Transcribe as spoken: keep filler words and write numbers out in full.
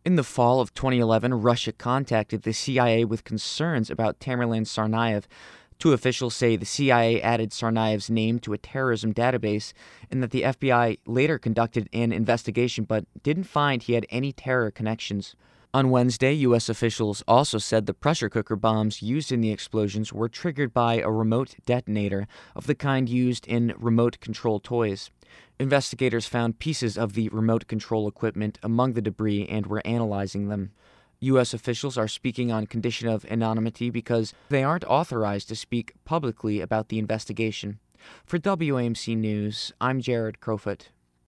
In the fall of twenty eleven, Russia contacted the C I A with concerns about Tamerlan Tsarnaev. Two officials say the C I A added Tsarnaev's name to a terrorism database and that the F B I later conducted an investigation but didn't find he had any terror connections. On Wednesday, U S officials also said the pressure cooker bombs used in the explosions were triggered by a remote detonator of the kind used in remote control toys. Investigators found pieces of the remote control equipment among the debris and were analyzing them. U S officials are speaking on condition of anonymity because they aren't authorized to speak publicly about the investigation. For W A M C News, I'm Jared Crowfoot.